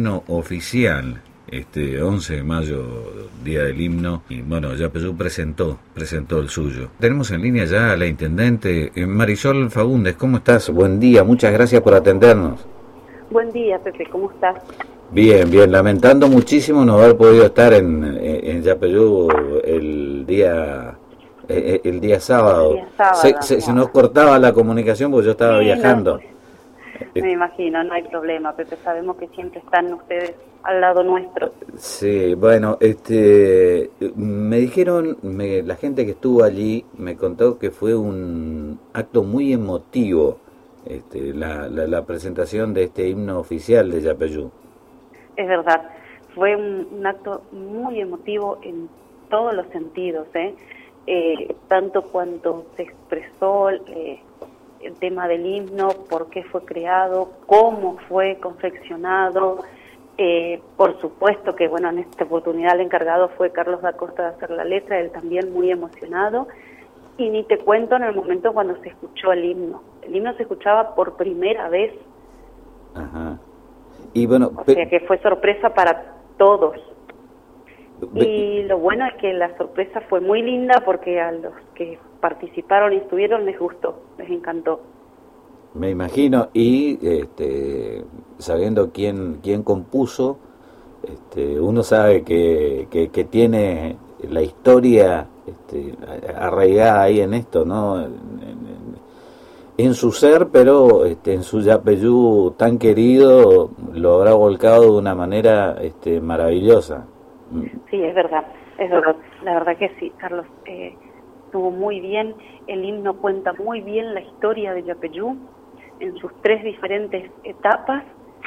himno oficial, 11 de mayo, día del himno, y bueno, Yapeyú presentó el suyo. Tenemos en línea ya a la intendente Marisol Fagundes. ¿Cómo estás? Buen día, muchas gracias por atendernos. Buen día, Pepe, ¿cómo estás? Bien, lamentando muchísimo no haber podido estar en Yapeyú el día sábado. Se nos cortaba la comunicación porque yo estaba viajando. Me imagino, no hay problema, Pepe, sabemos que siempre están ustedes al lado nuestro. Sí, bueno, me dijeron, la gente que estuvo allí me contó que fue un acto muy emotivo, la presentación de este himno oficial de Yapeyú. Es verdad, fue un acto muy emotivo en todos los sentidos, tanto cuanto se expresó el tema del himno, por qué fue creado, cómo fue confeccionado. Por supuesto que, bueno, en esta oportunidad el encargado fue Carlos da Costa de hacer la letra, él también muy emocionado. Y ni te cuento en el momento cuando se escuchó el himno. El himno se escuchaba por primera vez. Ajá. Y bueno, o sea que fue sorpresa para todos. Y lo bueno es que la sorpresa fue muy linda porque a los que participaron y estuvieron les gustó, les encantó. Me imagino, y sabiendo quién compuso, uno sabe que tiene la historia arraigada ahí en esto, ¿no? En su ser, pero en su Yapeyú tan querido lo habrá volcado de una manera maravillosa. Sí, es verdad, la verdad que sí, Carlos, estuvo muy bien, el himno cuenta muy bien la historia de Yapeyú en sus 3 diferentes etapas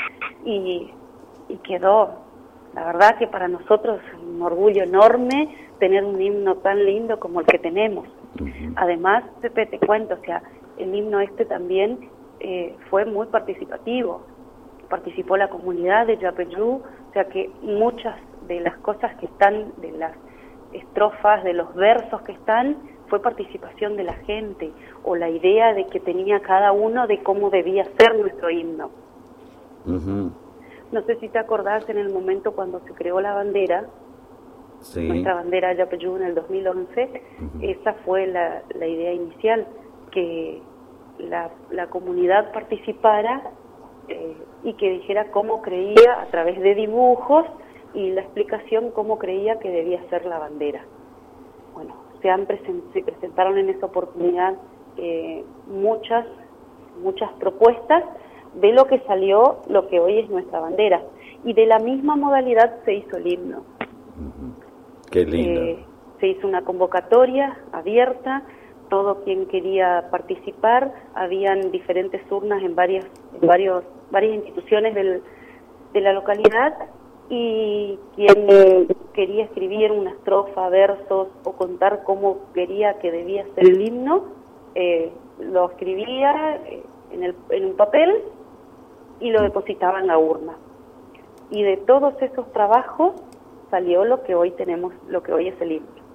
y quedó, la verdad que para nosotros es un orgullo enorme tener un himno tan lindo como el que tenemos. Uh-huh. Además, Pepe, te cuento, o sea, el himno también fue muy participativo, participó la comunidad de Yapeyú, o sea que muchas de las cosas que están, de las estrofas, de los versos que están, fue participación de la gente, o la idea de que tenía cada uno de cómo debía ser nuestro himno. Uh-huh. No sé si te acordás en el momento cuando se creó la bandera, sí. Nuestra bandera Yapeyú en el 2011, uh-huh. Esa fue la idea inicial, que la comunidad participara y que dijera cómo creía a través de dibujos y la explicación cómo creía que debía ser la bandera. Bueno, se presentaron en esa oportunidad muchas propuestas de lo que salió, lo que hoy es nuestra bandera. Y de la misma modalidad se hizo el himno. Uh-huh. Qué lindo. Se hizo una convocatoria abierta, todo quien quería participar, habían diferentes urnas en varias instituciones de la localidad, y quien quería escribir una estrofa, versos o contar cómo quería que debía ser el himno, lo escribía en un papel y lo depositaba en la urna. Y de todos esos trabajos salió lo que hoy tenemos, lo que hoy es el himno.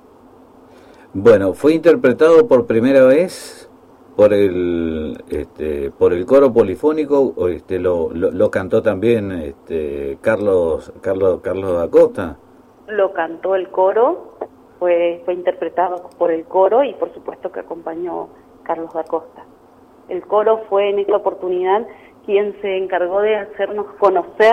Bueno, fue interpretado por primera vez por el coro polifónico, o lo cantó también Carlos da Costa. Lo cantó el coro, fue interpretado por el coro y por supuesto que acompañó Carlos da Costa. El coro fue en esta oportunidad quien se encargó de hacernos conocer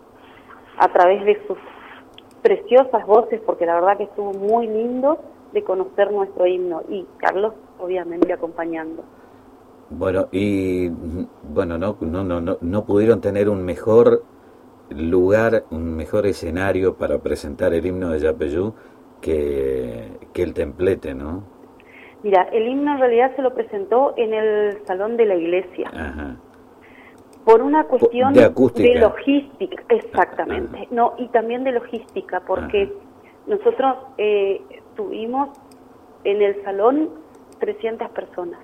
a través de sus preciosas voces, porque la verdad que estuvo muy lindo de conocer nuestro himno, y Carlos obviamente acompañando. Bueno, y bueno, no pudieron tener un mejor lugar, un mejor escenario para presentar el himno de Yapeyú que el templete, ¿no? Mira, el himno en realidad se lo presentó en el salón de la iglesia. Ajá. Por una cuestión de logística, exactamente. Ajá. No, y también de logística, porque ajá. Nosotros tuvimos en el salón 300 personas.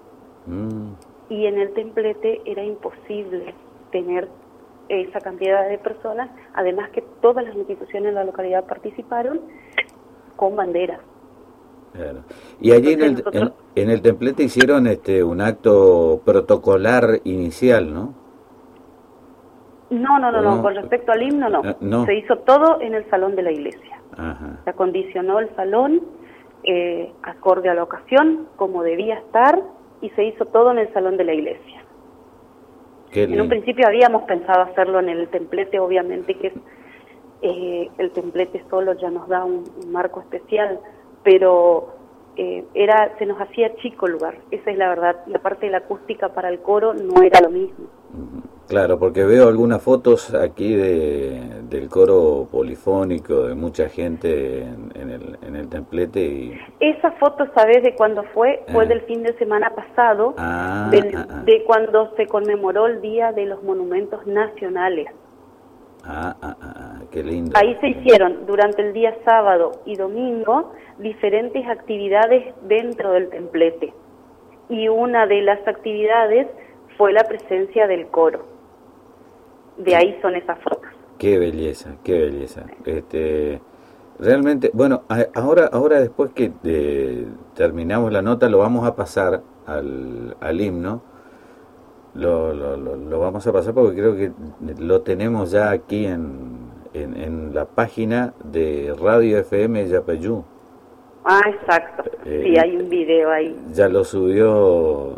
Y en el templete era imposible tener esa cantidad de personas, además que todas las instituciones de la localidad participaron con banderas. Claro. Y allí en el templete hicieron un acto protocolar inicial, ¿no? No, con respecto al himno no. Se hizo todo en el salón de la iglesia. Ajá. Se acondicionó el salón acorde a la ocasión, como debía estar, y se hizo todo en el salón de la iglesia. Qué En un principio habíamos pensado hacerlo en el templete, obviamente que el templete solo ya nos da un marco especial, pero se nos hacía chico el lugar, esa es la verdad. La parte de la acústica para el coro no era lo mismo. Claro, porque veo algunas fotos aquí del coro polifónico, de mucha gente en el templete. Y... Esa foto, ¿sabes de cuándo fue? Fue del fin de semana pasado, de cuando se conmemoró el Día de los Monumentos Nacionales. Qué lindo. Ahí se hicieron durante el día sábado y domingo diferentes actividades dentro del templete. Y una de las actividades fue la presencia del coro. De ahí son esas fotos. Qué belleza, qué belleza. Realmente, bueno, ahora después que terminamos la nota lo vamos a pasar al himno. Lo vamos a pasar porque creo que lo tenemos ya aquí en la página de Radio FM Yapeyú. Exacto. Sí, hay un video ahí. Ya lo subió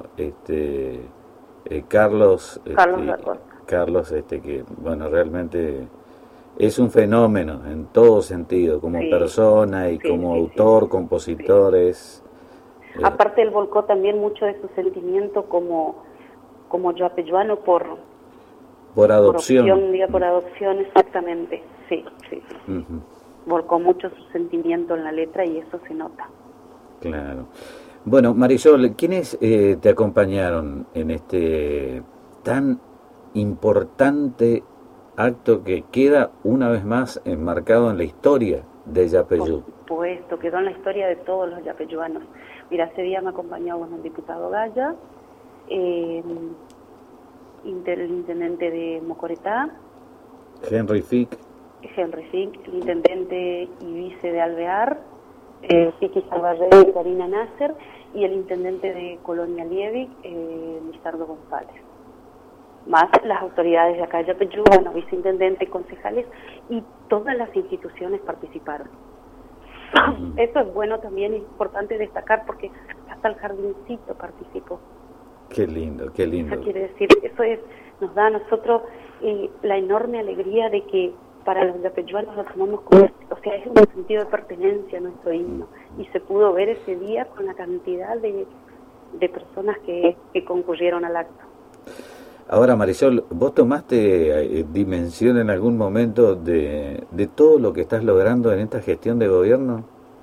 Carlos Carlos, que bueno, realmente es un fenómeno en todo sentido, como persona y como autor, compositor. Aparte él volcó también mucho de su sentimiento como yapeyuano por adopción. Por adopción, exactamente. Sí. Uh-huh. Volcó mucho su sentimiento en la letra y eso se nota. Claro. Bueno, Marisol, ¿quiénes te acompañaron en este tan importante acto que queda una vez más enmarcado en la historia de Yapeyú? Por supuesto, quedó en la historia de todos los yapeyuanos. Mira, ese día me acompañó el diputado Gaya, el intendente de Mocoretá, Henry Fick, el intendente y vice de Alvear, Piqui Salvarrey y Karina Nasser, y el intendente de Colonia Liebig, Lizardo González. Más las autoridades de acá de Yapeyú, viceintendente, concejales, y todas las instituciones participaron. Eso es bueno también, es importante destacar, porque hasta el jardincito participó. Qué lindo, qué lindo. Eso quiere decir, nos da a nosotros la enorme alegría de que para los yapeyuanos lo tomamos como, es un sentido de pertenencia a nuestro himno, y se pudo ver ese día con la cantidad de personas que concurrieron al acto. Ahora, Marisol, ¿vos tomaste dimensión en algún momento de todo lo que estás logrando en esta gestión de gobierno?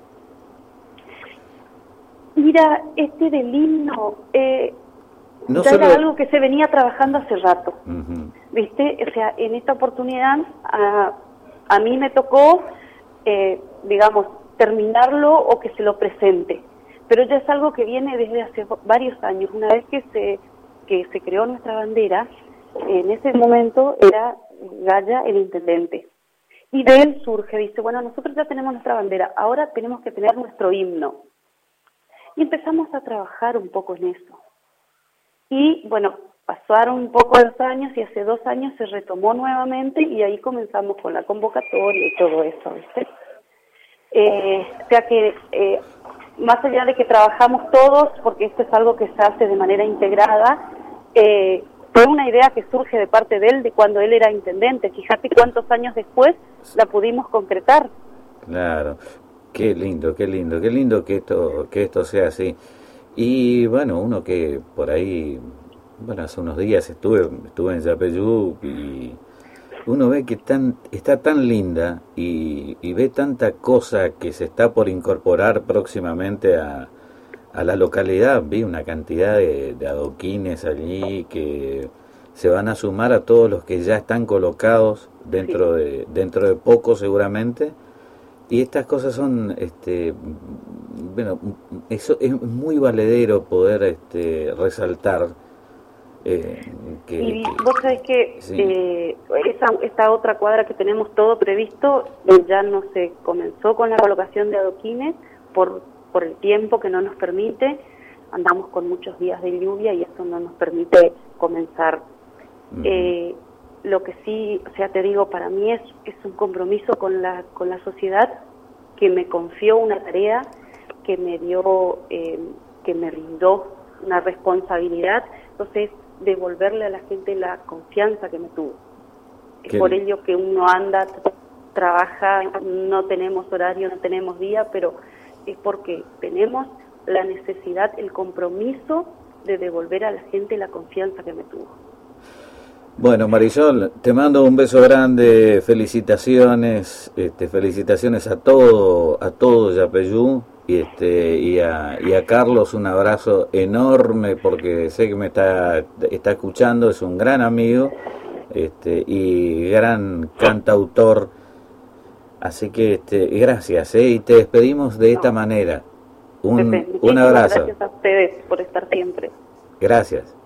Mira, del himno, no ya solo... era algo que se venía trabajando hace rato, uh-huh. ¿Viste? En esta oportunidad a mí me tocó, terminarlo o que se lo presente, pero ya es algo que viene desde hace varios años. Una vez que se creó nuestra bandera, en ese momento era Gaya el intendente, y de él surge, dice, bueno, nosotros ya tenemos nuestra bandera, ahora tenemos que tener nuestro himno, y empezamos a trabajar un poco en eso, y bueno, pasaron un poco los años, y hace 2 años se retomó nuevamente, y ahí comenzamos con la convocatoria y todo eso, ¿viste? Más allá de que trabajamos todos, porque esto es algo que se hace de manera integrada, fue una idea que surge de parte de él de cuando él era intendente. Fíjate cuántos años después la pudimos concretar. Claro, qué lindo que esto sea así. Y bueno, uno que por ahí, hace unos días estuve en Yapeyú y uno ve que está tan linda y ve tanta cosa que se está por incorporar próximamente a la localidad. Vi una cantidad de adoquines allí que se van a sumar a todos los que ya están colocados dentro de poco seguramente, y estas cosas son eso es muy valedero poder resaltar. Y vos sabés que sí. Esta otra cuadra que tenemos todo previsto, ya no se comenzó con la colocación de adoquines por el tiempo que no nos permite. Andamos con muchos días de lluvia y eso no nos permite comenzar. Uh-huh. Lo que sí, o sea, te digo, para mí es un compromiso con la sociedad, que me confió una tarea, que me dio, que me brindó una responsabilidad. Entonces, devolverle a la gente la confianza que me tuvo. Es por ello que uno anda, trabaja, no tenemos horario, no tenemos día, pero es porque tenemos la necesidad, el compromiso de devolver a la gente la confianza que me tuvo. Bueno, Marisol, te mando un beso grande, felicitaciones, felicitaciones a todo Yapeyú, y a Carlos un abrazo enorme, porque sé que me está escuchando, es un gran amigo, y gran cantautor, así que gracias, y te despedimos de esta manera. Un abrazo. Gracias a ustedes por estar siempre. Gracias.